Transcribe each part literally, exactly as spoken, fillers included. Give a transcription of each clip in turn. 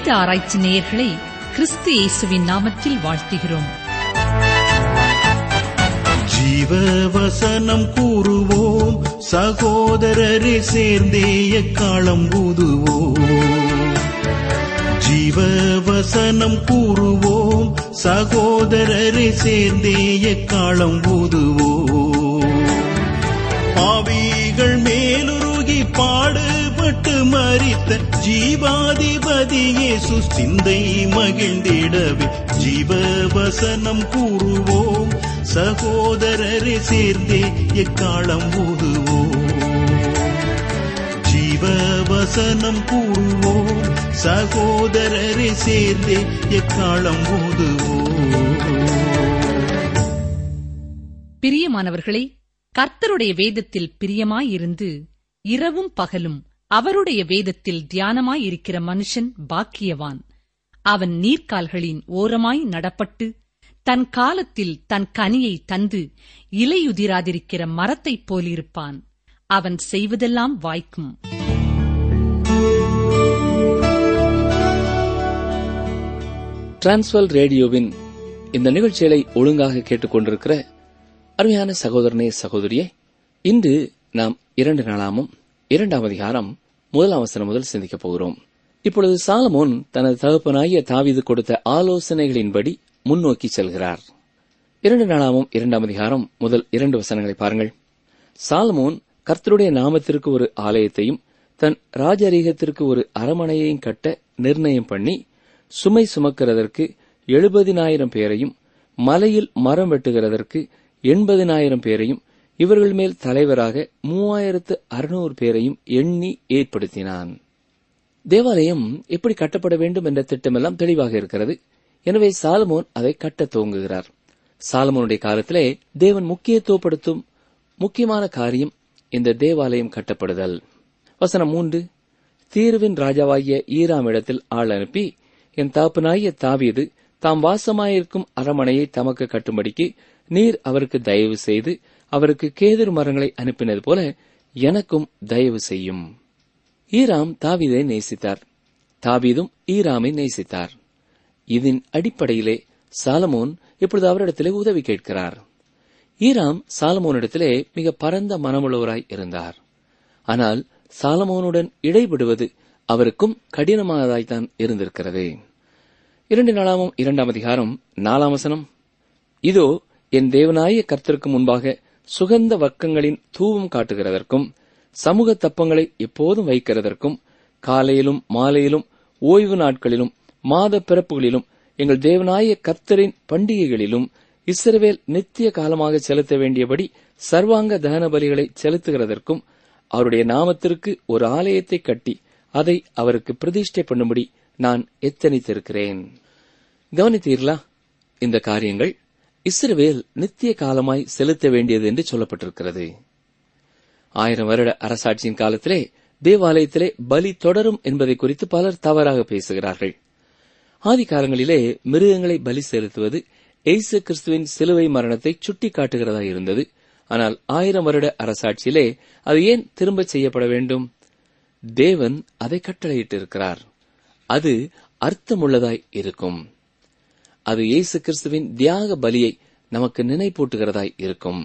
வேத ஆராய்ச்சி நேயர்களை கிறிஸ்து இயேசுவின் நாமத்தில் வாழ்த்துகிறோம். ஜீவ வசனம் கூறுவோம், சகோதரரே சேர்ந்தே எக்காலம் ஊதுவோம். ஜீவ வசனம் கூறுவோம், சகோதரரே சேர்ந்தே எக்காலம் ஊதுவோம். பாவிகள் மேலுருகி பாடுபட்டு மரித்த ஜீவாதிபதி இயேசு சிந்தை மகிழ்ந்திடவே ஜீவ வசனம் கூறுவோம், சகோதரரே சேர்ந்தே எக்காலம் ஊதுவோம். ஜீவ வசனம் கூறுவோம், சகோதரரே சேர்ந்தே எக்காலம் ஊதுவோம். பிரியமானவர்களே, கர்த்தருடைய வேதத்தில் பிரியமாயிருந்து இரவும் பகலும் அவருடைய வேதத்தில் தியானமாயிருக்கிற மனுஷன் பாக்கியவான். அவன் நீர்க்கால்களின் ஓரமாய் நடப்பட்டு தன் காலத்தில் தன் கனியை தந்து இலையுதிராதிருக்கிற மரத்தைப் போலிருப்பான். அவன் செய்வதெல்லாம் வாய்க்கும். டிரான்ஸ்வல் ரேடியோவின் இந்த நிகழ்ச்சிகளை ஒழுங்காக கேட்டுக் கொண்டிருக்கிற அருமையான சகோதரனே, சகோதரியே, இன்று நாம் இரண்டு நாளாமும் இரண்டாம் அதிகாரம் முதலாம் வசனம் முதல் சிந்திக்கப் போகிறோம். இப்பொழுது சாலமோன் தனது தகப்பனாகிய தாவீது கொடுத்த ஆலோசனைகளின்படி முன்னோக்கி செல்கிறார். இரண்டு நாளாமும் இரண்டாம் அதிகாரம் முதல் இரண்டு வசனங்களை பாருங்கள். சாலமோன் கர்த்தருடைய நாமத்திற்கு ஒரு ஆலயத்தையும் தன் ராஜரீகத்திற்கு ஒரு அரமனையையும் கட்ட நிர்ணயம் பண்ணி சுமை சுமக்கிறதற்கு எழுபதினாயிரம் பேரையும் மலையில் மரம் வெட்டுகிறதற்கு எண்பதினாயிரம் பேரையும் இவர்கள் மேல் தலைவராக மூவாயிரத்து அறுநூறு பேரையும் எண்ணி ஏற்படுத்தினான். தேவாலயம் எப்படி கட்டப்பட வேண்டும் என்ற திட்டமெல்லாம் தெளிவாக இருக்கிறது. எனவே சாலமோன் அதை கட்ட துவங்குகிறார். சாலமோனுடைய காலத்திலே தேவன் முக்கியத்துவப்படுத்தும் முக்கியமான காரியம் இந்த தேவாலயம் கட்டப்படுதல். வசனம் மூன்று, தீருவின் ராஜாவாகிய ஈராம் இடத்தில் ஆள் அனுப்பி என் தகப்பனாகிய தாவீது தாம் வாசமாயிருக்கும் அரமனையை தமக்கு கட்டும்படிக்கு நீர் அவருக்கு தயவு செய்து அவருக்கு கேதுரு மரங்களை அனுப்பினது போல எனக்கும் தயவு செய்யும். ஈராம் தாவீதை நேசித்தார், தாவீதும் ஈராமை நேசித்தார். இதன் அடிப்படையிலே சாலமோன் இப்பொழுது அவரிடத்திலே உதவி கேட்கிறார். ஈராம் சாலமோனிடத்திலே மிக பரந்த மனமுள்ளவராய் இருந்தார். ஆனால் சாலமோனுடன் இடைபடுவது அவருக்கும் கடினமானதாய்த்தான் இருந்திருக்கிறது. இரண்டு நாளாமும் இரண்டாம் அதிகாரம் நாலாம் வசனம், இதோ என் தேவனாய கர்த்தருக்கு முன்பாக சுகந்த வர்க்கங்களின் தூவம் காட்டுகிறதற்கும் சமூக தப்பங்களை எப்போதும் வைக்கிறதற்கும் காலையிலும் மாலையிலும் ஓய்வு நாட்களிலும் மாத பிறப்புகளிலும் எங்கள் தேவனாய கர்த்தரின் பண்டிகைகளிலும் இஸ்ரவேல் நித்திய காலமாக செலுத்த வேண்டியபடி சர்வாங்க தகன பலிகளை செலுத்துகிறதற்கும் அவருடைய நாமத்திற்கு ஒரு ஆலயத்தை கட்டி அதை அவருக்கு பிரதிஷ்டை பண்ணும்படி நான் எத்தனித்திருக்கிறேன். கவனித்தீர்களா? இந்த காரியங்கள் இஸ்ரவேல் நித்திய காலமாய் செலுத்த வேண்டியது என்று சொல்லப்பட்டிருக்கிறது. ஆயிரம் வருட அரசாட்சியின் காலத்திலே தேவாலயத்திலே பலி தொடரும் என்பதை குறித்து பலர் தவறாக பேசுகிறார்கள். ஆதி காலங்களிலே மிருகங்களை பலி செலுத்துவது இயேசு கிறிஸ்துவின் சிலுவை மரணத்தை சுட்டி காட்டுகிறதா இருந்தது. ஆனால் ஆயிரம் வருட அரசாட்சியிலே அது ஏன் திரும்ப செய்யப்பட வேண்டும்? தேவன் அதை கட்டளையிட்டிருக்கிறார். அது அர்த்தமுள்ளதாய் இருக்கும். அது இயேசு கிறிஸ்துவின் தியாக பலியை நமக்கு நினைப்பூட்டுகிறதாய் இருக்கும்.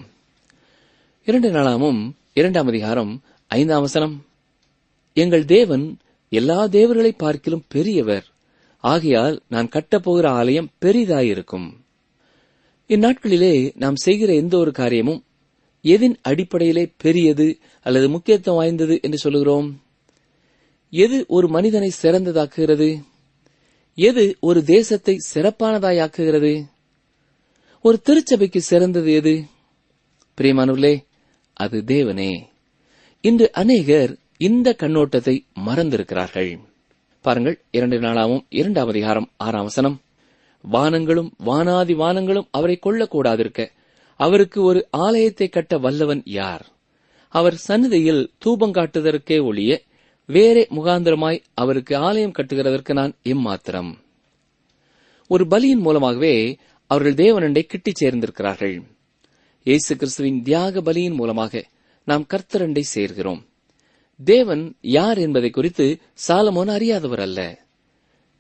இரண்டு நாளாமும் இரண்டாம் அதிகாரம் ஐந்தாம் வசனம், எங்கள் தேவன் எல்லா தேவர்களை பார்க்கிலும் பெரியவர், ஆகையால் நான் கட்டப்போகிற ஆலயம் பெரிதாயிருக்கும். இந்நாட்களிலே நாம் செய்கிற எந்த ஒரு காரியமும் எதின் அடிப்படையிலே பெரியது அல்லது முக்கியத்துவம் வாய்ந்தது என்று சொல்லுகிறோம்? எது ஒரு மனிதனை சிறந்ததாக்குகிறது? எது ஒரு தேசத்தை சிறப்பானதாயாக்குகிறது? ஒரு திருச்சபைக்கு சிறந்தது எது? பிரியமானவர்களே, அது தேவனே. இன்று அநேகர் இந்த கண்ணோட்டத்தை மறந்திருக்கிறார்கள். பாருங்கள், இரண்டு நாளாவும் இரண்டாம் அதிகாரம் ஆறாம் வசனம், வானங்களும் வானாதி வானங்களும் அவரை கொள்ளக்கூடாதிருக்க அவருக்கு ஒரு ஆலயத்தை கட்ட வல்லவன் யார்? அவர் சந்நிதியில் தூபம் காட்டுவதற்கே ஒழிய வேறே முகாந்திரமாய் அவருக்கு ஆலயம் கட்டுகிறதற்கு நான் எம்மாத்திரம்? ஒரு பலியின் மூலமாகவே அவர்கள் தேவனண்டை கிட்டிச் சேர்ந்திருக்கிறார்கள். இயேசு கிறிஸ்துவின் தியாக பலியின் மூலமாக நாம் கர்த்தரண்டை சேர்கிறோம். தேவன் யார் என்பதை குறித்து சாலமோன் அறியாதவர் அல்ல.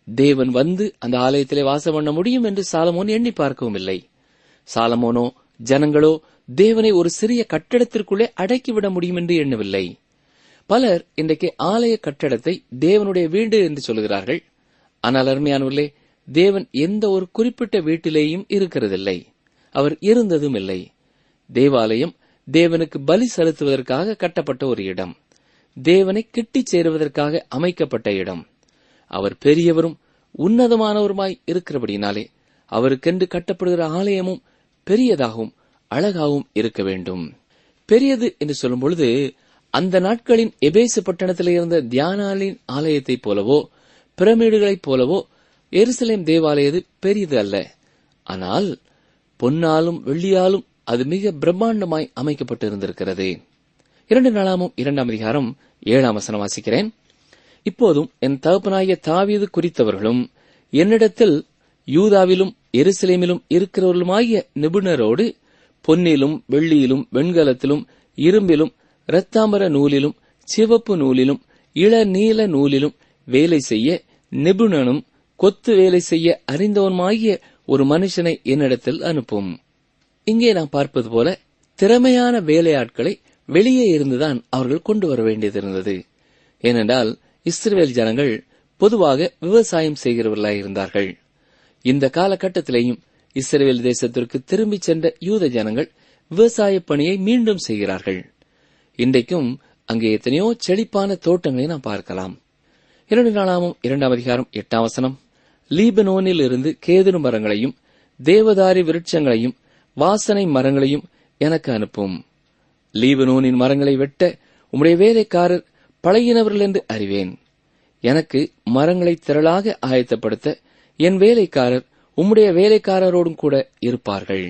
தேவன் வந்து அந்த ஆலயத்திலே வாசம் பண்ண முடியும் என்று சாலமோன் எண்ணி பார்க்கவும் இல்லை. சாலமோனோ ஜனங்களோ தேவனை ஒரு சிறிய கட்டடத்திற்குள்ளே அடக்கிவிட முடியும் என்று எண்ணவில்லை. பலர் இன்றைக்கு ஆலய கட்டடத்தை தேவனுடைய வீடு என்று சொல்கிறார்கள். ஆனால் அருமையானவர்களே, தேவன் எந்த ஒரு குறிப்பிட்ட வீட்டிலேயும் இருக்கிறதில்லை. அவர் இருந்ததும் இல்லை. தேவாலயம் தேவனுக்கு பலி செலுத்துவதற்காக கட்டப்பட்ட ஒரு இடம், தேவனை கிட்டிச் சேருவதற்காக அமைக்கப்பட்ட இடம். அவர் பெரியவரும் உன்னதமானவருமாய் இருக்கிறபடினாலே அவருக்கென்று கட்டப்படுகிற ஆலயமும் பெரியதாகவும் அழகாகவும் இருக்க வேண்டும். பெரியது என்று சொல்லும் பொழுது அந்த நாட்களின் எபேசு பட்டணத்தில் இருந்த தியானாலின் ஆலயத்தைப் போலவோ பிரமிடுகளைப் போலவோ எருசலேம் தேவாலயது பெரியது அல்ல. ஆனால் பொன்னாலும் வெள்ளியாலும் அது மிக பிரம்மாண்டமாய் அமைக்கப்பட்டிருந்திருக்கிறது. இரண்டு நாளாமும் இரண்டாம் அதிகாரம் ஏழாம் வசனம் வாசிக்கிறேன். இப்போதும் என் தகப்பனாகிய தாவீது குறித்தவர்களும் என்னிடத்தில் யூதாவிலும் எருசலேமிலும் இருக்கிறவர்களுமாகிய நிபுணரோடு பொன்னிலும் வெள்ளியிலும் வெண்கலத்திலும் இரும்பிலும் இரத்தாம்பர நூலிலும் சிவப்பு நூலிலும் இளநீல நூலிலும் வேலை செய்ய நிபுணனும் கொத்து வேலை செய்ய அறிந்தவனுமாகிய ஒரு மனுஷனை என்னிடத்தில் அனுப்பும். இங்கே நாம் பார்ப்பது போல திறமையான வேலையாட்களை வெளியே இருந்துதான் அவர்கள் கொண்டு வர வேண்டியதிருந்தது. ஏனென்றால் இஸ்ரவேல் ஜனங்கள் பொதுவாக விவசாயம் செய்கிறவர்களாய் இருந்தார்கள். இந்த காலகட்டத்திலேயும் இஸ்ரவேல் தேசத்திற்கு திரும்பிச் சென்ற யூத ஜனங்கள் விவசாய பணியை மீண்டும் செய்கிறார்கள். இன்றைக்கும் அங்கே எத்தனையோ செழிப்பான தோட்டங்களை நாம் பார்க்கலாம். இரண்டு நாளாமும் இரண்டாம் அதிகாரம் எட்டாம் வசனம், லீபனோனில் இருந்து கேதுரு மரங்களையும் தேவதாரி விருட்சங்களையும் வாசனை மரங்களையும் எனக்கு அனுப்பும். லீபனோனின் மரங்களை வெட்ட உம்முடைய வேலைக்காரர் பழகினவர்கள் என்று அறிவேன். எனக்கு மரங்களை திரளாக ஆயத்தப்படுத்த என் வேலைக்காரர் உம்முடைய வேலைக்காரரோடும் கூட இருப்பார்கள்.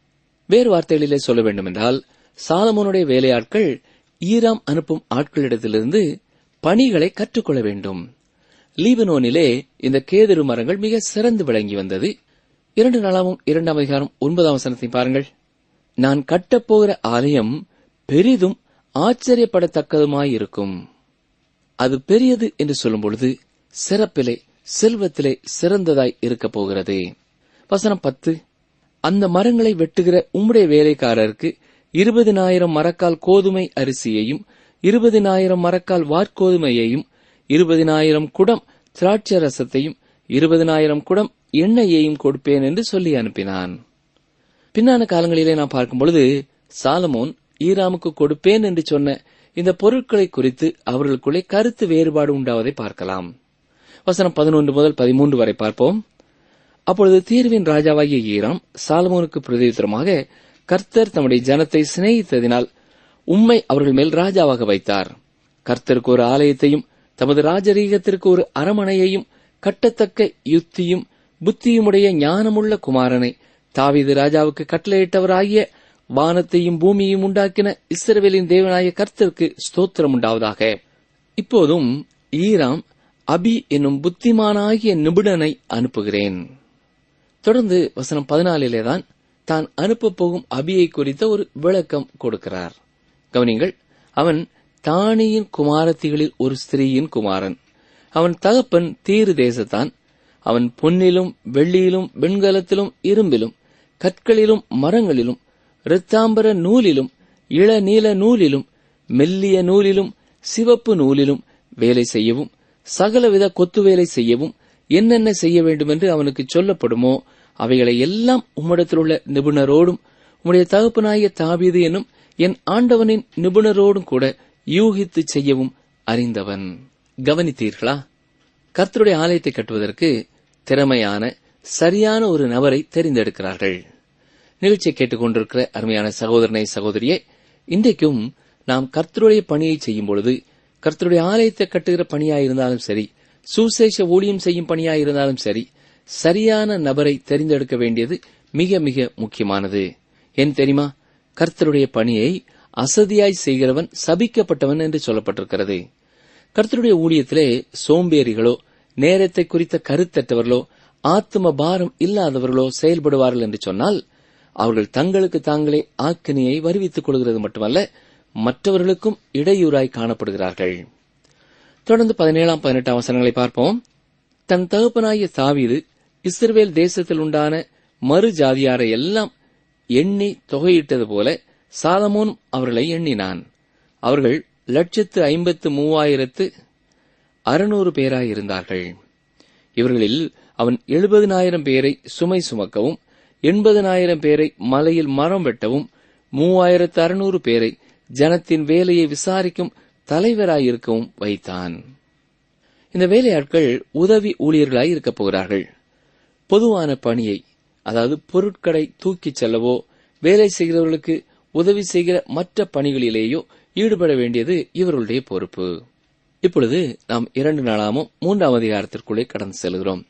வேறு வார்த்தைகளிலே சொல்ல வேண்டுமென்றால், சாலமோனுடைய வேலையாட்கள் ஈராம் அனுப்பும் ஆட்களிடத்திலிருந்து பணிகளை கற்றுக்கொள்ள வேண்டும். லீபனோனிலே இந்த கேதுரு மரங்கள் மிக சிறந்து விளங்கி வந்தது. இரண்டு நாளாவும் இரண்டாம் அதிகாரம் ஒன்பதாம் வசனத்தை பாருங்கள். நான் கட்டப்போகிற ஆலயம் பெரிதும் ஆச்சரியப்படத்தக்கதுமாயிருக்கும். அது பெரியது என்று சொல்லும் பொழுது சிறப்பிலே செல்வத்திலே சிறந்ததாய் இருக்கப் போகிறது. வசனம் பத்து, அந்த மரங்களை வெட்டுகிற உம்முடைய வேலைக்காரருக்கு இருபதினாயிரம் மரக்கால் கோதுமை அரிசியையும் இருபதினாயிரம் மரக்கால் வாற்கோதுமையையும் இருபதினாயிரம் குடம் திராட்சை ரசத்தையும் இருபதினாயிரம் குடம் எண்ணெயையும் கொடுப்பேன் என்று சொல்லி அனுப்பினான். பின்னான காலங்களிலே நாம் பார்க்கும் பொழுது சாலமோன் ஈராமுக்கு கொடுப்பேன் என்று சொன்ன இந்த பொருட்களை குறித்து அவர்களுக்குள்ளே கருத்து வேறுபாடு உண்டாவதை பார்க்கலாம். வசனம் பதினொன்று முதல் பதிமூன்று வரை பார்ப்போம். அப்பொழுது தீர்வின் ராஜாவாகிய ஈராம் சாலமோனுக்கு பிரதியுத்தரமாக, கர்த்தர் தம்முடைய ஜனத்தை சிநேகித்ததினால் உம்மை அவர்கள் மேல் ராஜாவாக வைத்தார். கர்த்தருக்கு ஒரு ஆலயத்தையும் தமது ராஜரீகத்திற்கு ஒரு அரமனையையும் கட்டத்தக்க யுக்தியும் புத்தியுமுடைய ஞானமுள்ள குமாரனை தாவீது ராஜாவுக்கு கட்டளையிட்டவராகிய வானத்தையும் பூமியையும் உண்டாக்கின இஸ்ரவேலின் தேவனாய கர்த்தருக்கு ஸ்தோத்திரம் உண்டாவதாக. இப்போதும் ஈராம் அபி என்னும் புத்திமானாகிய நிபுணனை அனுப்புகிறேன். தொடர்ந்து வசனம் பதினாலிலேதான் தான் அனுப்பப் போகும் அபியை குறித்த ஒரு விளக்கம் கொடுக்கிறார். கவனிங்கள், அவன் தானியின் குமாரத்திகளில் ஒரு ஸ்திரீயின் குமாரன். அவன் தகப்பன் தீரு தேசத்தான். அவன் பொன்னிலும் வெள்ளியிலும் வெண்கலத்திலும் இரும்பிலும் கற்களிலும் மரங்களிலும் இரத்தாம்பர நூலிலும் இளநீல நூலிலும் மெல்லிய நூலிலும் சிவப்பு நூலிலும் வேலை செய்யவும் சகலவித கொத்து வேலை செய்யவும் என்னென்ன செய்ய வேண்டும் என்று அவனுக்கு சொல்லப்படுமோ அவைகளை எல்லாம் உம்மிடத்திலுள்ள நிபுணரோடும் உம்முடைய தகப்பனாகிய தாவீது என்னும் என் ஆண்டவனின் நிபுணரோடும் கூட யூகித்து செய்யவும் அறிந்தவன். கவனித்தீர்களா? கர்த்தருடைய ஆலயத்தை கட்டுவதற்கு திறமையான சரியான ஒரு நபரை தெரிந்தெடுக்கிறார்கள். நிகழ்ச்சியை கேட்டுக்கொண்டிருக்கிற அருமையான சகோதரனை சகோதரியே, இன்றைக்கும் நாம் கர்த்தருடைய பணியை செய்யும் பொழுது, கர்த்தருடைய ஆலயத்தை கட்டுகிற பணியாயிருந்தாலும் சரி, சுசேஷ ஊழியம் செய்யும் பணியாயிருந்தாலும் சரி, சரியான நபரை தெரிந்தெடுக்க வேண்டியது மிக மிக முக்கியமானது. ஏன் தெரியுமா? கர்த்தருடைய பணியை அசதியாய் செய்கிறவன் சபிக்கப்பட்டவன் என்று சொல்லப்பட்டிருக்கிறது. கர்த்தருடைய ஊழியத்திலே சோம்பேறிகளோ நேரத்தை குறித்த கருத்தற்றவர்களோ ஆத்ம பாரம் இல்லாதவர்களோ செயல்படுவார்கள் என்று சொன்னால் அவர்கள் தங்களுக்கு தாங்களே ஆக்கினியை வருவித்துக் கொள்கிறது மட்டுமல்ல, மற்றவர்களுக்கும் இடையூறாய் காணப்படுகிறார்கள். தொடர்ந்து பதினேழாம் பதினெட்டாம் வசனங்களை பார்ப்போம். தன் தகப்பனாகிய தாவீது இஸ்ரவேல் தேசத்தில் உண்டான மறு ஜாதியாரை எல்லாம் எண்ணி தொகையிட்டது போல சாலமோனும் அவர்களை எண்ணினான். அவர்கள் லட்சத்து ஐம்பத்து மூவாயிரத்து அறுநூறு பேராயிருந்தார்கள். இவர்களில் அவன் எழுபதினாயிரம் பேரை சுமை சுமக்கவும், எண்பதினாயிரம் பேரை மலையில் மரம் வெட்டவும், மூவாயிரத்து அறுநூறு பேரை ஜனத்தின் வேலையை விசாரிக்கும் தலைவராயிருக்கவும் வைத்தான். இந்த வேலையாட்கள் உதவி ஊழியர்களாய் இருக்கப் போகிறார்கள். பொதுவான பணியை, அதாவது பொருட்களை தூக்கிச் செல்லவோ வேலை செய்கிறவர்களுக்கு உதவி செய்கிற மற்ற பணிகளிலேயோ ஈடுபட வேண்டியது இவர்களுடைய பொறுப்பு. இப்பொழுது நாம் இரண்டு நாளாமும் மூன்றாம் அதிகாரத்திற்குள்ளே கடந்து செல்கிறோம்.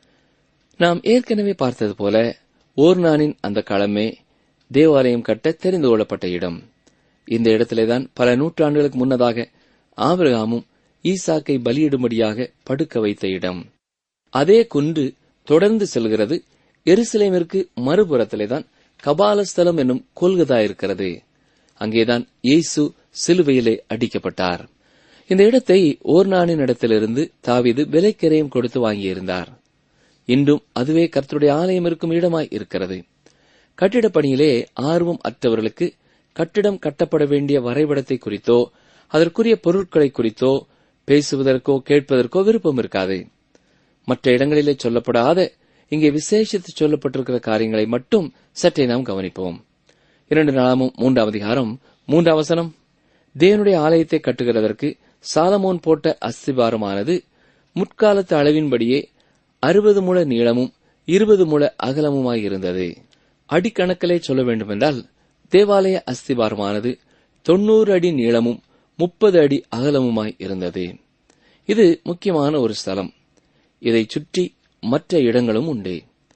நாம் ஏற்கனவே பார்த்தது போல ஓர்னானின் அந்த களமே தேவாலயம் கட்ட தெரிந்து கொள்ளப்பட்ட இடம். இந்த இடத்திலேதான் பல நூற்றாண்டுகளுக்கு முன்னதாக ஆபிரகாமும் ஈசாக்கை பலியிடும்படியாக படுக்க வைத்த இடம். அதே குன்று தொடர்ந்து செல்கிறது. எருசலேமிற்கு மறுபுறத்திலேதான் கபாலஸ்தலம் என்னும் கொல்கதா இருக்கிறது. அங்கேதான் இயேசு சிலுவையிலே அடிக்கப்பட்டார். இந்த இடத்தை ஓர்னானின் இடத்திலிருந்து தாவீது விலைக்கிரயம் கொடுத்து வாங்கியிருந்தார். இன்றும் அதுவே கர்த்தருடைய ஆலயம் இருக்கும் இடமாய் இருக்கிறது. கட்டிடப் பணியிலே ஆர்வம் அற்றவர்களுக்கு கட்டிடம் கட்டப்பட வேண்டிய வரைபடத்தை குறித்தோ அதற்குரிய பொருட்களை குறித்தோ பேசுவதற்கோ கேட்பதற்கோ விருப்பம் இருக்காது. மற்ற இடங்களிலே சொல்லப்படாத இங்கே விசேஷித்து சொல்லப்பட்டிருக்கிற காரியங்களை மட்டும் சற்றே நாம் கவனிப்போம். இரண்டு நாளாமும் மூன்றாம் அதிகாரம் மூன்றாம் வசனம், தேவனுடைய ஆலயத்தை கட்டுகிறதற்கு சாலமோன் போட்ட அஸ்திபாரமானது முற்காலத்து அளவின்படியே அறுபது முழ நீளமும் இருபது முழ அகலமுமாயிருந்தது. அடிக்கணக்கிலே சொல்ல வேண்டுமென்றால் தேவாலய அஸ்திபாரமானது தொன்னூறு அடி நீளமும் முப்பது அடி அகலமுமாய் இருந்தது. இது முக்கியமான ஒரு ஸ்தலம். இதை சுற்றி மற்ற இடங்களும் உண்டு.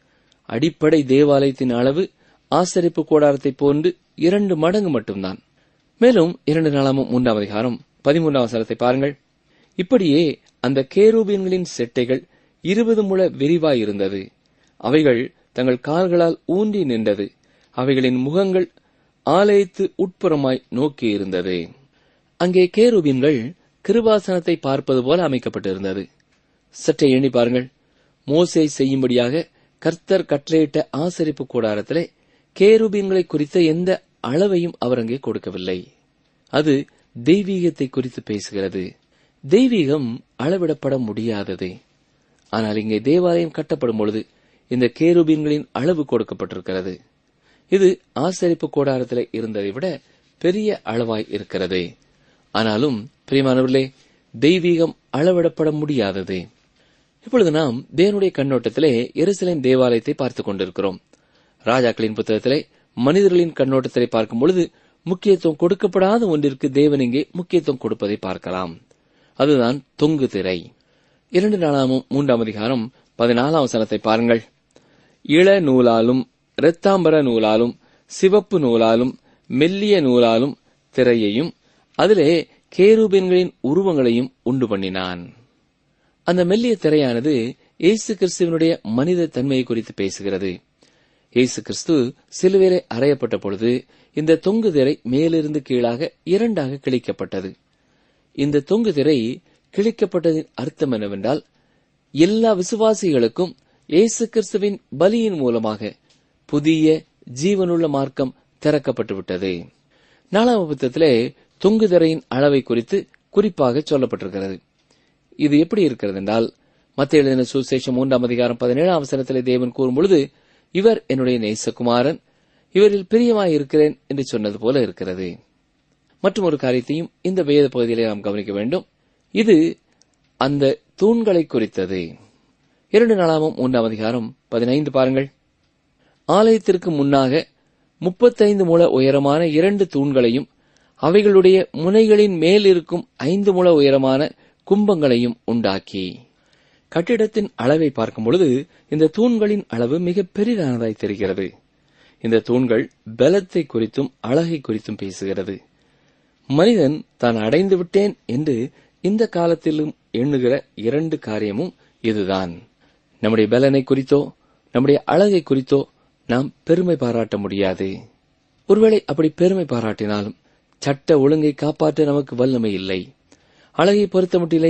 அடிப்படை தேவாலயத்தின் அளவு ஆசரிப்பு கூடாரத்தை போன்று இரண்டு மடங்கு மட்டும்தான். மேலும் இரண்டு நாளாமும் மூன்றாம் அதிகாரம் பதிமூன்றாம் வசனத்தை பாருங்கள். இப்படியே அந்த கேரூபீன்களின் செட்டைகள் இருபது முழ விரிவாயிருந்தது. அவைகள் தங்கள் கால்களால் ஊன்றி நின்றது. அவைகளின் முகங்கள் ஆலயத்து உட்புறமாய் நோக்கியிருந்தது. அங்கே கேரூபீன்கள் கிருபாசனத்தை பார்ப்பது போல அமைக்கப்பட்டிருந்தது. சற்றே எண்ணி பாருங்கள். மோசே செய்யும்படியாக கர்த்தர் கட்டளையிட்ட ஆசரிப்பு கூடாரத்திலே கேரூபீன்களை குறித்த எந்த அளவையும் அவர் அங்கே கொடுக்கவில்லை. அது தெய்வீகத்தை குறித்து பேசுகிறது. தெய்வீகம் அளவிடப்பட முடியாதது. ஆனால் இங்கே தேவாலயம் கட்டப்படும் பொழுது இந்த கேரூபீன்களின் அளவு கொடுக்கப்பட்டிருக்கிறது. இது ஆசரிப்பு கூடாரத்திலே இருந்ததை விட பெரிய அளவாய் இருக்கிறது. ஆனாலும் பிரியமானவர்களே, தெய்வீகம் அளவிடப்பட முடியாதது. இப்பொழுது நாம் தேவனுடைய கண்ணோட்டத்திலே எருசலேம் தேவாலயத்தை பார்த்துக் கொண்டிருக்கிறோம். ராஜாக்களின் புத்தகத்திலே மனிதர்களின் கண்ணோட்டத்திலே பார்க்கும் பொழுது முக்கியத்துவம் கொடுக்கப்படாத ஒன்றிற்கு தேவன் இங்கே முக்கியத்துவம் கொடுப்பதை பார்க்கலாம். அதுதான் தொங்கு திரை. இரண்டு நாளாமும் மூன்றாம் அதிகாரம் பதினாலாம் வசனத்தை பாருங்கள். இள நூலாலும் இரத்தாம்பர நூலாலும் சிவப்பு நூலாலும் மெல்லிய நூலாலும் திரையையும் அதிலே கேரூபீன்களின் உருவங்களையும் உண்டு பண்ணினான். அந்த மெல்லிய திரையானது இயேசு கிறிஸ்துவனுடைய மனித தன்மையை குறித்து பேசுகிறது. இயேசு கிறிஸ்து சிலுவையிலே அறையப்பட்ட பொழுது இந்த தொங்கு திரை மேலிருந்து கீழாக இரண்டாக கிழிக்கப்பட்டது. இந்த தொங்கு திரை கிழிக்கப்பட்டதின் அர்த்தம் என்னவென்றால், எல்லா விசுவாசிகளுக்கும் இயேசு கிறிஸ்துவின் பலியின் மூலமாக புதிய ஜீவனுள்ள மார்க்கம் திறக்கப்பட்டுவிட்டது. நாலாம் புத்தகத்திலே தொங்கு திரையின் அளவை குறித்து குறிப்பாக சொல்லப்பட்டிருக்கிறது. இது எப்படி இருக்கிறது என்றால், மத்தேயு எழுதின சுவிசேஷம் மூன்றாம் அதிகாரம் பதினேழாம் வசனத்திலே தேவன் கூறும் பொழுது, இவர் என்னுடைய நேசகுமாரன், இவரில் பிரியமாயிருக்கிறேன் என்று சொன்னது போல இருக்கிறது. மற்றும் ஒரு காரியத்தையும் இந்த வேத பகுதியிலே நாம் கவனிக்க வேண்டும். இது அந்த தூண்களை குறித்தது. இரண்டு நாளாமும் மூன்றாம் அதிகாரம் பதினைந்து பாருங்கள். ஆலயத்திற்கு முன்னாக முப்பத்தைந்து முழ உயரமான இரண்டு தூண்களையும் அவைகளுடைய முனைகளின் மேல் இருக்கும் ஐந்து முழ உயரமான கும்பங்களையும் உண்டாக்கி. கட்டிடத்தின் அளவை பார்க்கும் பொழுது இந்த தூண்களின் அளவு மிக பெரிதானதாய் தெரிகிறது. இந்த தூண்கள் பலத்தை குறித்தும் அழகை குறித்தும் பேசுகிறது. மனிதன் தான் அடைந்து விட்டேன் என்று இந்த காலத்திலும் எண்ணுகிற இரண்டு காரியமும் இதுதான். நம்முடைய பலனை குறித்தோ நம்முடைய அழகை குறித்தோ நாம் பெருமை பாராட்ட முடியாது. ஒருவேளை அப்படி பெருமை பாராட்டினாலும் சட்ட ஒழுங்கை காப்பாற்ற நமக்கு வல்லமை இல்லை. அழகை பொறுத்தமட்டிலேயும்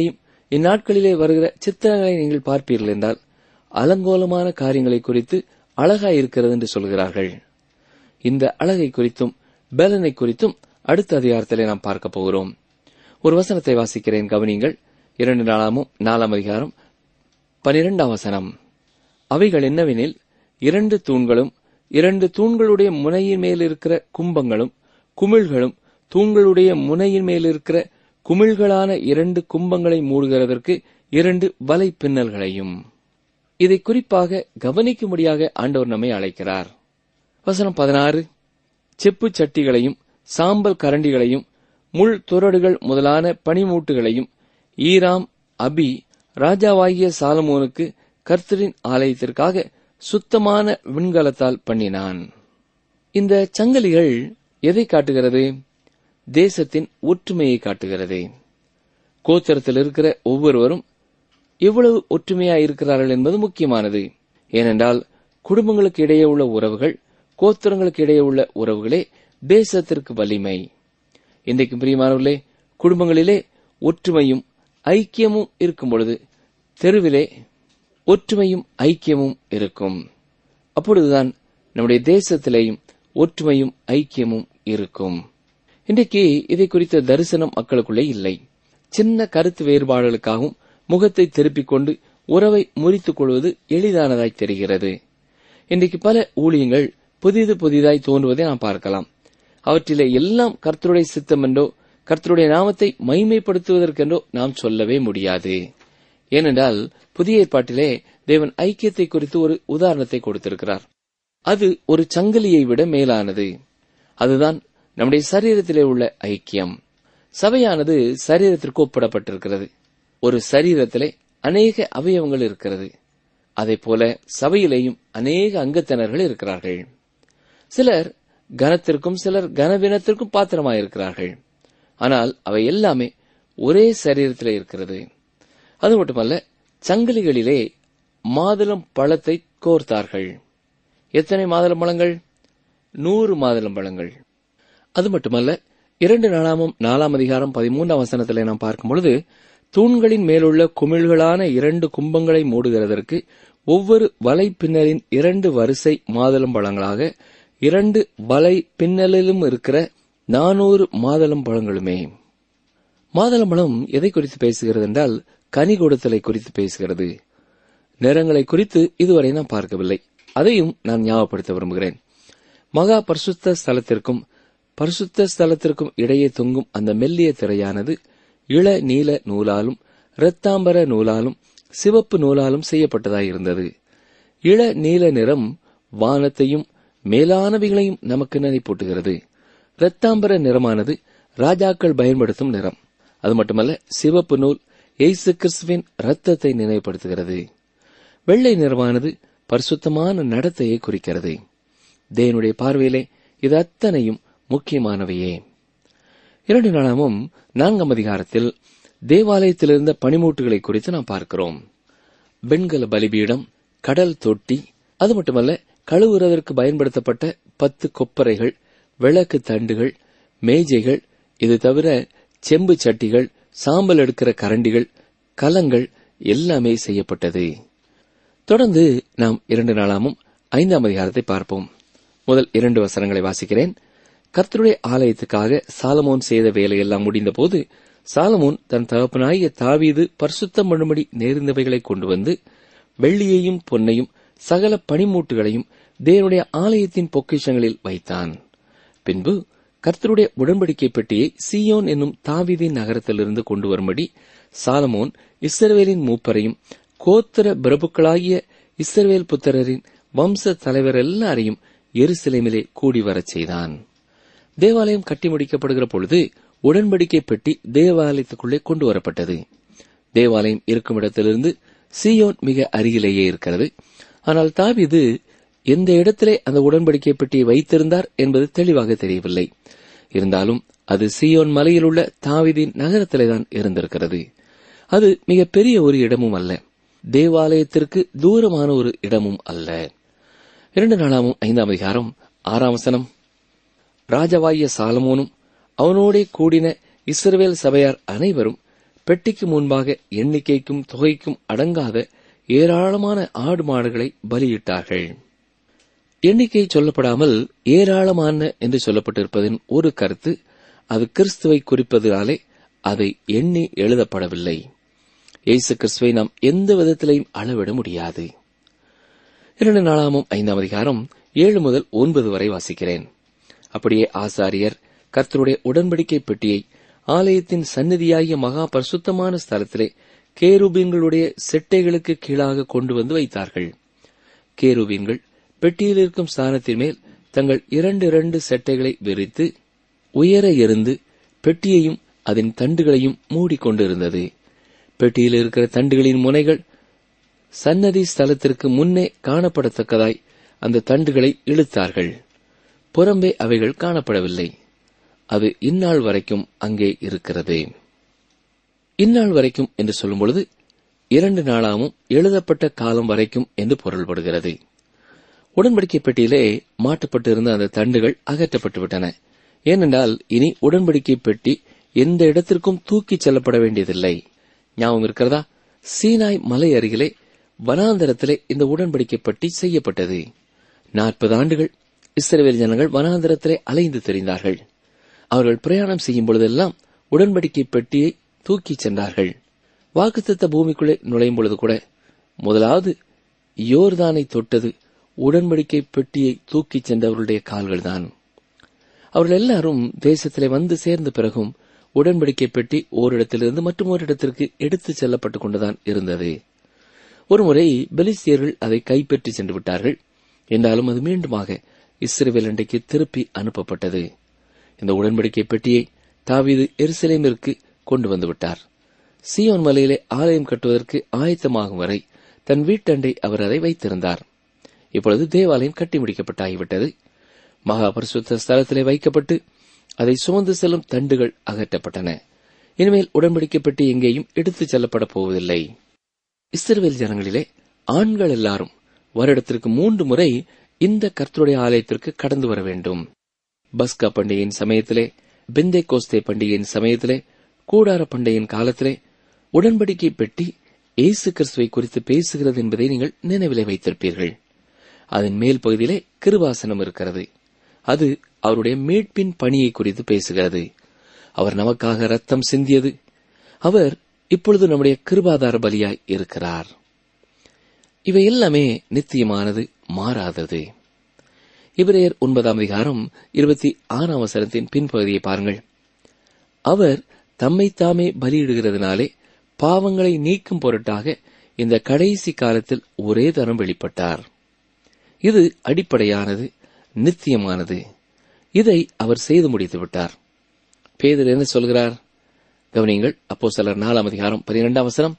இந்நாட்களிலே வருகிற சித்திரங்களை நீங்கள் பார்ப்பீர்கள் என்றால் அலங்கோலமான காரியங்களை குறித்து அழகாய் இருக்கிறது என்று சொல்கிறார்கள். இந்த அழகை குறித்தும் பலனை குறித்தும் அடுத்த அதிகாரத்திலே நாம் பார்க்க போகிறோம். ஒரு வசனத்தை வாசிக்கிறேன், கவனிங்கள். இரண்டு நாளாமும் நாலாம் அதிகாரம் பனிரெண்டாம் வசனம். அவைகள் என்னவெனில், இரண்டு தூண்களும் இரண்டு தூண்களுடைய முனையின் மேல் இருக்கிற கும்பங்களும் குமிழ்களும் தூண்களுடைய முனையின் மேல் இருக்கிற குமிழ்களான இரண்டு கும்பங்களை மூடுகிறதற்கு இரண்டு வலை பின்னல்களையும். இதை குறிப்பாக கவனிக்கும்படியாக ஆண்டவர் நம்மை அழைக்கிறார். வசனம் பதினாறு. செப்பு சட்டிகளையும் சாம்பல் கரண்டிகளையும் முள் துறடுகள் முதலான பனிமூட்டுகளையும் ஈராம் அபி ராஜாவாகிய சாலமோனுக்கு கர்த்தரின் ஆலயத்திற்காக சுத்தமான விண்கலத்தால் பண்ணினான். இந்த சங்கிலிகள் எதை காட்டுகிறது? தேசத்தின் ஒற்றுமையை காட்டுகிறது. கோத்திரத்தில் இருக்கிற ஒவ்வொருவரும் எவ்வளவு ஒற்றுமையாக இருக்கிறார்கள் என்பது முக்கியமானது. ஏனென்றால் குடும்பங்களுக்கு இடையே உள்ள உறவுகள், கோத்திரங்களுக்கு இடையே உள்ள உறவுகளே தேசத்திற்கு வலிமை. இன்றைக்கு பிரியமானவர்களே, குடும்பங்களிலே ஒற்றுமையும் ஐக்கியமும் இருக்கும் பொழுது தெருவிலே ஒற்றுமையும் ஐக்கியமும் இருக்கும். அப்பொழுதுதான் நம்முடைய தேசத்திலேயும் ஒற்றுமையும் ஐக்கியமும் இருக்கும். இன்றைக்கு இதை குறித்த தரிசனம் மக்களுக்குள்ளே இல்லை. சின்ன கருத்து வேறுபாடுகளுக்காகவும் முகத்தை திருப்பிக் கொண்டு உறவை முறித்துக் கொள்வது எளிதானதாய் தெரிகிறது. இன்றைக்கு பல ஊழியங்கள் புதிது புதிதாய் தோன்றுவதை நாம் பார்க்கலாம். அவற்றிலே எல்லாம் கர்த்தருடைய சித்தம் என்றோ கர்த்தருடைய நாமத்தை மைமைப்படுத்துவதற்கென்றோ நாம் சொல்லவே முடியாது. ஏனென்றால் புதிய ஏற்பாட்டிலே தேவன் ஐக்கியத்தை குறித்து ஒரு உதாரணத்தை கொடுத்திருக்கிறார். அது ஒரு சங்கிலியை விட மேலானது. அதுதான் நம்முடைய சரீரத்திலே உள்ள ஐக்கியம். சபையானது சரீரத்திற்கு ஒப்பிடப்பட்டிருக்கிறது. ஒரு சரீரத்திலே அநேக அவயவங்கள் இருக்கிறது. அதே போல சபையிலேயும் அநேக அங்கத்தினர்கள் இருக்கிறார்கள். சிலர் கனத்திற்கும் சிலர் கனவீனத்திற்கும் பாத்திரமாயிருக்கிறார்கள். ஆனால் அவை எல்லாமே ஒரே சரீரத்திலே இருக்கிறது. அது மட்டுமல்ல, சங்கிலிகளிலே மாதுளம் பழத்தை கோர்த்தார்கள். எத்தனை மாதுளம் பழங்கள்? நூறு மாதுளம் பழங்கள். அது மட்டுமல்ல, இரண்டு நாளாமும் நாலாம் அதிகாரம் பதிமூன்றாம் வசனத்திலே நாம் பார்க்கும் பொழுது, தூண்களின் மேலுள்ள குமிழ்களான இரண்டு கும்பங்களை மூடுகிறதற்கு ஒவ்வொரு வலை பின்னலின் இரண்டு வரிசை மாதுளம் பழங்களாக இரண்டு வலை பின்னலிலும் இருக்கிற நானூறு மாதுளம் பழங்களுமே. மாதுளம்பழம் எதை குறித்து பேசுகிறது என்றால், கனி கொடுத்தலை குறித்து பேசுகிறது. நிறங்களை குறித்து இதுவரை நாம் பார்க்கவில்லை. அதையும் நான் ஞாபகப்படுத்த விரும்புகிறேன். மகா பரிசுத்த ஸ்தலத்திற்கும் பரிசுத்த ஸ்தலத்திற்கும் இடையே தொங்கும் அந்த மெல்லிய திரையானது இள நீல நூலாலும் இரத்தாம்பர நூலாலும் சிவப்பு நூலாலும் செய்யப்பட்டதாயிருந்தது. இள நீல நிறம் வானத்தையும் மேலானவைகளையும் நமக்கு நினைப்பூட்டுகிறது. இரத்தாம்பர நிறமானது ராஜாக்கள் பயன்படுத்தும் நிறம். அது மட்டுமல்ல, சிவப்பு நூல் இயேசு கிறிஸ்துவின் இரத்தத்தை நினைவுபடுத்துகிறது. வெள்ளை நிறமானது பரிசுத்தமான நடத்தையை குறிக்கிறது. தேவனுடைய பார்வையிலே இது அத்தனையும் முக்கியமானவையே. இரண்டு நாளாமும் நான்காம் அதிகாரத்தில் தேவாலயத்தில் இருந்த பனிமூட்டுகளை குறித்து நாம் பார்க்கிறோம். வெண்கல பலிபீடம், கடல் தொட்டி, அது மட்டுமல்ல, கழுவுறதற்கு பயன்படுத்தப்பட்ட பத்து கொப்பரைகள், விளக்கு தண்டுகள், மேஜைகள், இது தவிர செம்பு சட்டிகள், சாம்பல் எடுக்கிற கரண்டிகள், கலங்கள் எல்லாமே செய்யப்பட்டது. தொடர்ந்து நாம் இரண்டு நாளாமும் ஐந்தாம் அதிகாரத்தை பார்ப்போம். முதல் இரண்டு வசனங்களை வாசிக்கிறேன். கர்த்தருடைய ஆலயத்துக்காக சாலமோன் செய்த வேலையெல்லாம் முடிந்த போது சாலமோன் தன் தகப்பனாகிய தாவீது பரிசுத்தம் பண்ணும்படி நேர்ந்தவைகளை கொண்டு வந்து வெள்ளியையும் பொன்னையும் சகல பனிமூட்டுகளையும் தேவனுடைய ஆலயத்தின் பொக்கிஷங்களில் வைத்தான். பின்பு கர்த்தருடைய உடன்படிக்கை பெட்டியை சீயோன் என்னும் தாவீதின் நகரத்திலிருந்து கொண்டு வரும்படி சாலமோன் இஸ்ரவேலின் மூப்பரையும் கோத்திர பிரபுக்களாகிய இஸ்ரவேல் புத்திரரின் வம்ச தலைவர் எல்லாரையும் எருசலேமிலே கூடி வரச் செய்தான். தேவாலயம் கட்டி முடிக்கப்படுகிற பொழுது உடன்படிக்கை பெட்டி தேவாலயத்துக்குள்ளே கொண்டு வரப்பட்டது. தேவாலயம் இருக்கும் இடத்திலிருந்து சீயோன் மிக அருகிலேயே இருக்கிறது. ஆனால் தாவீது எந்த இடத்திலே அந்த உடன்படிக்கை பெட்டியை வைத்திருந்தார் என்பது தெளிவாக தெரியவில்லை. இருந்தாலும் அது சீயோன் மலையில் உள்ள தாவீதின் நகரத்திலேதான் இருந்திருக்கிறது. அது மிக பெரிய ஒரு இடமும் அல்ல, தேவாலயத்திற்கு தூரமான ஒரு இடமும் அல்ல. இரண்டு நாளாமும் ஐந்தாம் அதிகாரம் ஆறாம் வசனம். ராஜாவாகிய சாலமோனும் அவனோடே கூடின இஸ்ரவேல் சபையார் அனைவரும் பெட்டிக்கு முன்பாக எண்ணிக்கைக்கும் தொகைக்கும் அடங்காத ஏராளமான ஆடு மாடுகளை பலியிட்டார்கள். எண்ணிக்கை சொல்லப்படாமல் ஏராளமான என்று சொல்லப்பட்டிருப்பதின் ஒரு கருத்து, அது கிறிஸ்துவை குறிப்பதனாலே அதை எண்ணி எழுதப்படவில்லை. இயேசு கிறிஸ்துவை நாம் எந்த விதத்திலையும் அளவிட முடியாது. இரண்டு நாளாமும் ஐந்தாம் அதிகாரம் ஏழு முதல் ஒன்பது வரை வாசிக்கிறேன். அப்படியே ஆசாரியர் கர்த்தருடைய உடன்படிக்கை பெட்டியை ஆலயத்தின் சந்நிதியாகிய மகா பரிசுத்தமான ஸ்தலத்திலே கேருபீன்களுடைய செட்டைகளுக்கு கீழாக கொண்டு வந்து வைத்தார்கள். கேருபீன்கள் பெட்டியில் இருக்கும் ஸ்தானத்தின் மேல் தங்கள் இரண்டு இரண்டு செட்டைகளை விரித்து உயர இருந்து பெட்டியையும் அதன் தண்டுகளையும் மூடிக்கொண்டிருந்தது. பெட்டியில் இருக்கிற தண்டுகளின் முனைகள் சன்னதி ஸ்தலத்திற்கு முன்னே காணப்படத்தக்கதாய் அந்த தண்டுகளை இழுத்தார்கள். புறம்பே அவைகள் காணப்படவில்லை. அது இந்நாள் வரைக்கும் அங்கே இருக்கிறது. இந்நாள் வரைக்கும் என்று சொல்லும் பொழுது இரண்டு நாளாமும் எழுதப்பட்ட காலம் வரைக்கும் என்று பொருள்படுகிறது. உடன்படிக்கை பெட்டியிலே மாட்டப்பட்டிருந்த அந்த தண்டுகள் அகற்றப்பட்டுவிட்டன. ஏனென்றால் இனி உடன்படிக்கை பெட்டி எந்த இடத்திற்கும் தூக்கிச் செல்லப்பட வேண்டியதில்லை. ஞாபகம் இருக்கிறதா? சீனாய் மலை அருகிலே வனாந்தரத்திலே இந்த உடன்படிக்கை பெட்டி செய்யப்பட்டது. நாற்பது ஆண்டுகள் இஸ்ரவேல் ஜனங்கள் வனாந்தரத்திலே அலைந்து திரிந்தார்கள். அவர்கள் பிரயாணம் செய்யும் பொழுதெல்லாம் உடன்படிக்கை பெட்டியை தூக்கிச் சென்றார்கள். வாக்குத்தத்த பூமிக்குள்ளே நுழையும் பொழுது கூட முதலாவது யோர்தானை தொட்டது உடன்படிக்கை பெட்டியை தூக்கிச் சென்றவர்களுடைய கால்கள்தான். அவர்கள் எல்லாரும் தேசத்திலே வந்து சேர்ந்த பிறகும் உடன்படிக்கை பெட்டி ஓரிடத்திலிருந்து மற்றும் ஒரு இடத்திற்கு எடுத்துச் செல்லப்பட்டுக் கொண்டுதான் இருந்தது. ஒருமுறை பெலிஸ்தியர்கள் அதை கைப்பற்றி சென்று விட்டார்கள். என்றாலும் அது மீண்டுமாக இஸ்ரவேல் அண்டைக்கு திருப்பி அனுப்பப்பட்டது. இந்த உடன்படிக்கை பெட்டியை தாவீது எருசலேமிற்கு கொண்டு வந்துவிட்டார். சீயோன் மலையிலே ஆலயம் கட்டுவதற்கு ஆயத்தமாகும் வரை தன் வீட்டண்டை அவர் அதை வைத்திருந்தார். இப்பொழுது தேவாலயம் கட்டி முடிக்கப்பட்டாகிவிட்டது. மகா பரிசுத்த ஸ்தலத்திலே வைக்கப்பட்டு அதை சுமந்து செல்லும் தண்டுகள் அகற்றப்பட்டன. இனிமேல் உடன்படிக்கை பெட்டி எங்கேயும் எடுத்துச் செல்லப்பட போவதில்லை. இஸ்ரவேல் ஜனங்களிலே ஆண்கள் எல்லாரும் வருடத்திற்கு மூன்று முறை இந்த கர்த்தருடைய ஆலயத்திற்கு கடந்து வர வேண்டும். பஸ்கா பண்டிகையின் சமயத்திலே, பெந்தே கோஸ்தே பண்டிகையின் சமயத்திலே, கூடார பண்டிகையின் காலத்திலே உடன்படிக்கை பெட்டி இயேசு கிறிஸ்துவை குறித்து பேசுகிறது என்பதை நீங்கள் நினைவிலே வைத்திருப்பீர்கள். அதன் மேல் பகுதியிலே கிருபாசனம் இருக்கிறது. அது அவருடைய மீட்பின் பணியை குறித்து பேசுகிறது. அவர் நமக்காக ரத்தம் சிந்தியது. அவர் இப்பொழுது நம்முடைய கிருபாதார பலியாய் இருக்கிறார். இவை எல்லாமே நித்தியமானது, மாறாதது. எபிரேயர் ஒன்பதாம் அதிகாரம் இருபத்தி ஆறாம் வசனத்தின் பின்பகுதியை பாருங்கள். அவர் தம்மைத்தாமே பலியிடுகிறதுனாலே பாவங்களை நீக்கும் பொருட்டாக இந்த கடைசி காலத்தில் ஒரே தரம் வெளிப்பட்டார். இது அடிப்படையானது, நித்தியமானது. இதை அவர் செய்து முடித்து விட்டார். பேதுரு என்ன சொல்கிறார்? கவனிங்கள். அப்போஸ்தலர் நாலாம் அதிகாரம் பனிரெண்டாம் வசனம்,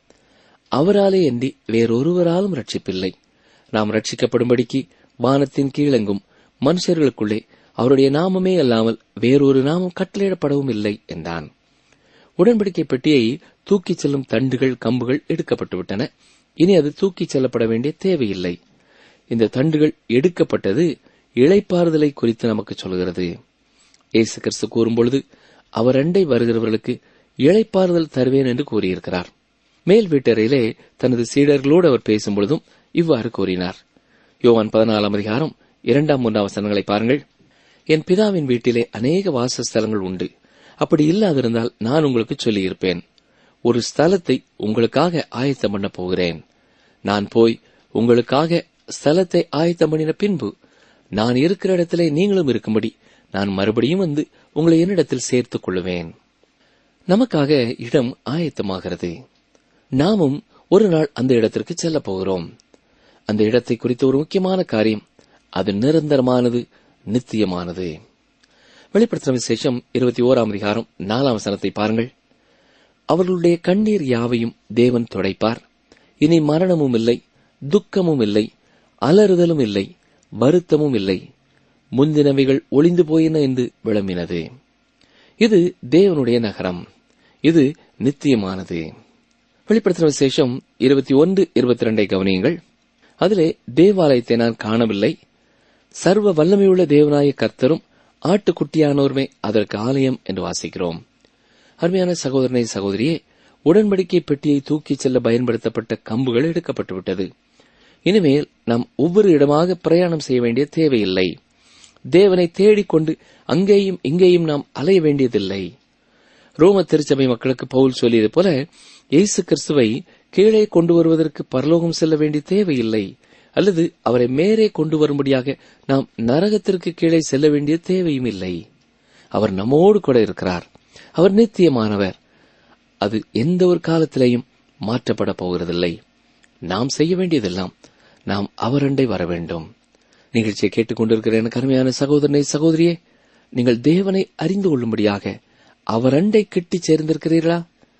அவராலே அன்றி வேறொருவராலும் ரட்சிப்பில்லை. நாம் ரட்சிக்கப்படும்படிக்கு வானத்தின் கீழெங்கும் மனுஷர்களுக்குள்ளே அவருடைய நாமமே அல்லாமல் வேறொரு நாமம் கட்டளையிடப்படவும் இல்லை என்றான். உடன்படிக்கை பெட்டியை தூக்கிச் செல்லும் தண்டுகள், கம்புகள் எடுக்கப்பட்டுவிட்டன. இனி அது தூக்கிச் செல்லப்பட வேண்டிய தேவையில்லை. இந்த தண்டுகள் எடுக்கப்பட்டது இளைப்பாறுதலை குறித்து நமக்கு சொல்கிறது. இயேசு கிறிஸ்து கூறும்பொழுது அவர் அண்டை வருகிறவர்களுக்கு இளைப்பாறுதல் தருவேன் என்று கூறியிருக்கிறார். மேல் வீட்டறையிலே தனது சீடர்களோடு அவர் பேசும்பொழுதும் இவ்வாறு கூறினார். யோவான் பதினாலாம் அதிகாரம் இரண்டாம் மூன்றாம் வசனங்களை பாருங்கள். என் பிதாவின் வீட்டிலே அநேக வாசஸ்தலங்கள் உண்டு. அப்படி இல்லாதிருந்தால் நான் உங்களுக்கு சொல்லியிருப்பேன். ஒரு ஸ்தலத்தை உங்களுக்காக ஆயத்தம் பண்ண போகிறேன். நான் போய் உங்களுக்காக ஸ்தலத்தை ஆயத்தம் பண்ணின பின்பு நான் இருக்கிற இடத்திலே நீங்களும் இருக்கும்படி நான் மறுபடியும் வந்து உங்களை என்னிடத்தில் சேர்த்துக் கொள்ளுவேன். நமக்காக இடம் ஆயத்தமாகிறது. நாமும் ஒரு நாள் அந்த இடத்திற்கு செல்ல போகிறோம். அந்த இடத்தை குறித்த ஒரு முக்கியமான காரியம், அது நிரந்தரமானது, நித்தியமானது. வெளிப்படுத்தின விசேஷம் இருபத்தி ஓராம் அதிகாரம் நாலாம் வசனத்தை பாருங்கள். அவர்களுடைய கண்ணீர் யாவையும் தேவன் துடைப்பார். இனி மரணமும் இல்லை, துக்கமும் இல்லை, அலறுதலும் இல்லை, வருத்தமும் இல்லை. முந்தினவைகள் ஒளிந்து போயின என்று விளம்பினது. இது தேவனுடைய நகரம். இது நித்தியமானது. வெளிப்படுத்தின விசேஷம் இருபத்தி ஒன்று இருபத்தி இரண்டை கவனியுங்கள். அதிலே தேவாலயத்தை நான் காணவில்லை. சர்வ வல்லமையுள்ள தேவனாய கர்த்தரும் ஆட்டுக்குட்டியானோருமே அதற்கு ஆலயம் என்று வாசிக்கிறோம். அருமையான சகோதரனை சகோதரியே, உடன்படிக்கை பெட்டியை தூக்கிச் செல்ல பயன்படுத்தப்பட்ட கம்புகள் எடுக்கப்பட்டுவிட்டது. இனிமேல் நாம் ஒவ்வொரு இடமாக பிரயாணம் செய்ய வேண்டிய தேவையில்லை. தேவனை தேடிக்கொண்டு அங்கேயும் இங்கேயும் நாம் அலைய வேண்டியதில்லை. ரோம திருச்சபை மக்களுக்கு பவுல் சொல்லியது போல இயேசு கிறிஸ்துவை கீழே கொண்டு வருவதற்கு பரலோகம் செல்ல வேண்டிய தேவையில்லை, அல்லது அவரை மேலே கொண்டு வரும்படியாக நாம் நரகத்திற்கு கீழே செல்ல வேண்டிய தேவையும் இல்லை. அவர் நம்மோடு கூட இருக்கிறார். அவர் நித்தியமானவர். அது எந்த ஒரு காலத்திலேயும் மாற்றப்பட போகிறதில்லை. நாம் செய்ய வேண்டியதெல்லாம் நாம் அவரண்டை வர வேண்டும். நிகழ்ச்சியை கேட்டுக் கொண்டிருக்கிற எனக்கு அருமையான சகோதரனை சகோதரியே, நீங்கள் தேவனை அறிந்து கொள்ளும்படியாக அவரண்டை கிட்டிச் சேர்ந்திருக்கிறீர்களா?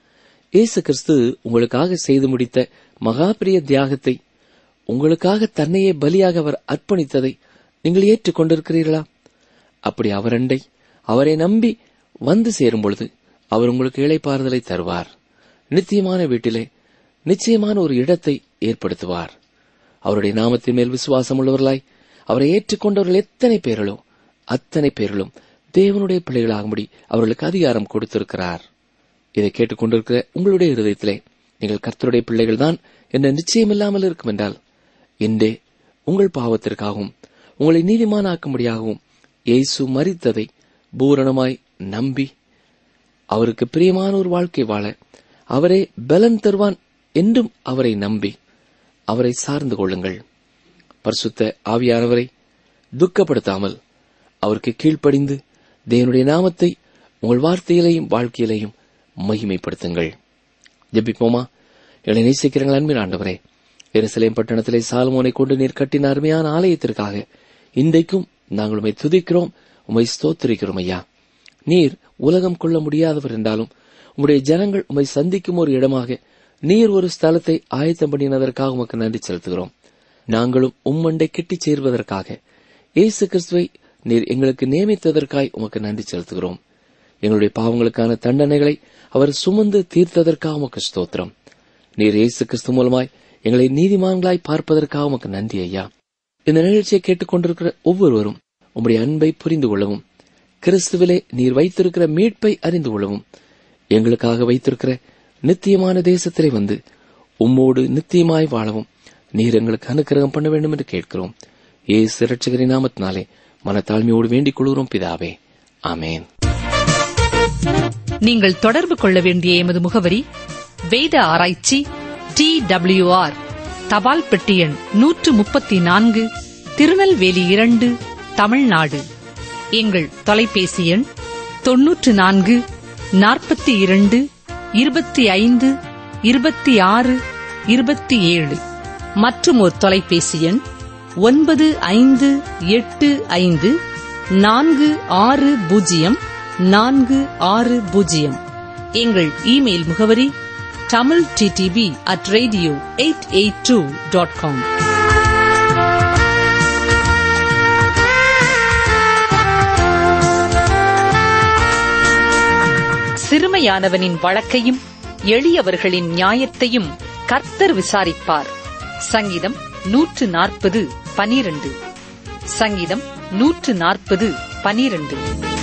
இயேசு கிறிஸ்து உங்களுக்காக செய்து முடித்த மகாபிரிய தியாகத்தை, உங்களுக்காக தன்னையே பலியாக அவர் அர்ப்பணித்ததை நீங்கள் ஏற்றுக் கொண்டிருக்கிறீர்களா? அப்படி அவரண்டை அவரை நம்பி வந்து சேரும் பொழுது அவர் உங்களுக்கு இளைப்பாறுதலை தருவார். நித்தியமான வீட்டிலே நிச்சயமான ஒரு இடத்தை ஏற்படுத்துவார். அவருடைய நாமத்தின் மேல் விசுவாசம் உள்ளவர்களாய் அவரை ஏற்றுக்கொண்டவர்கள் எத்தனை பேர்களோ அத்தனை பேர்களும் தேவனுடைய பிள்ளைகளாகும்படி அவர்களுக்கு அதிகாரம் கொடுத்திருக்கிறார். இதை கேட்டுக் கொண்டிருக்கிற உங்களுடைய இருதயத்திலே நீங்கள் கர்த்தருடைய பிள்ளைகள் தான் என்ற நிச்சயமில்லாமல் இருக்கும் என்றால், இன்றே உங்கள் பாவத்திற்காகவும் உங்களை நீதிமானாக்கும்படியாகவும் இயேசு மரித்ததை பூரணமாய் நம்பி அவருக்கு பிரியமான ஒரு வாழ்க்கை வாழ அவரே பலன் தருவான் என்றும் அவரை நம்பி அவரை சார்ந்து கொள்ளுங்கள். பரிசுத்த ஆவியானவரை துக்கப்படுத்தாமல் அவருக்கு கீழ்ப்படிந்து தேவனுடைய நாமத்தை உங்கள் வார்த்தையிலையும் வாழ்க்கையிலையும் மகிமைப்படுத்துங்கள். ஜெபிப்போமா? எங்களை நேசிக்கிறீர்கள் அன்பின் ஆண்டவரே, எருசலேம் பட்டணத்திலே சாலமோனை கொண்டு நீர் கட்டின அருமையான ஆலயத்திற்காக இன்றைக்கும் நாங்கள் உம்மை துதிக்கிறோம், உம்மை ஸ்தோத்திரிக்கிறோம். ஐயா, நீர் உலகம் கொள்ள முடியாதவர் என்றாலும் உம்முடைய ஜனங்கள் உம்மை சந்திக்கும் ஒரு இடமாக நீர் ஒரு ஸ்தலத்தை ஆயத்தம் பண்ணினதற்காக உமக்கு நன்றி செலுத்துகிறோம். நாங்களும் உம்மண்டை கிட்டிச் சேர்வதற்காக இயேசு கிறிஸ்துவை நீர் எங்களுக்கு நியமித்ததற்காய் உமக்கு நன்றி செலுத்துகிறோம். எங்களுடைய பாவங்களுக்கான தண்டனைகளை அவர் சுமந்து தீர்த்ததற்காக உமக்கு ஸ்தோத்திரம். நீர் இயேசு கிறிஸ்து மூலமாய் எங்களை நீதிமான்களாய் பார்ப்பதற்காக உமக்கு நன்றி ஐயா. இந்த நிகழ்ச்சியை கேட்டுக் கொண்டிருக்கிற ஒவ்வொருவரும் உம்முடைய அன்பை புரிந்து கொள்ளவும், கிறிஸ்துவிலே நீர் வைத்திருக்கிற மீட்பை அறிந்து கொள்ளவும், எங்களுக்காக வைத்திருக்கிற நித்தியமான தேசத்திலே வந்து உம்மோடு நித்தியமாய் வாழவும் நீர் எங்களுக்கு அனுக்கிரகம் பண்ண வேண்டும் என்று கேட்கிறோம். இயேசு இரட்சகரின் நாமத்தினாலே மனத்தாழ்மையோடு வேண்டிக் கொள்கிறோம் பிதாவே, ஆமேன். நீங்கள் தொடர்பு கொள்ள வேண்டிய எமது முகவரி: வேத ஆராய்ச்சி, டி டபிள்யூ ஆர், தபால் பெட்டி எண் நூற்று முப்பத்தி நான்கு, திருநெல்வேலி இரண்டு, தமிழ்நாடு. எங்கள் தொலைபேசி எண் தொன்னூற்று நான்கு நாற்பத்தி இரண்டு இருபத்தி ஐந்து இருபத்தி ஆறு இருபத்தி ஏழு. மற்றும் ஒரு தொலைபேசி எண் ஒன்பது ஐந்து எட்டு ஐந்து நான்கு ஆறு பூஜ்ஜியம் நான்கு ஆறு பூஜ்ஜியம். எங்கள் இமெயில் முகவரி Tamil DTP at radio eight eight two dot com. சிறுமையானவனின் வழக்கையும் எளியவர்களின் நியாயத்தையும் கர்த்தர் விசாரிப்பார். சங்கீதம் நூற்று நாற்பது பனிரண்டு. சங்கீதம் நூற்று நாற்பது பனிரண்டு.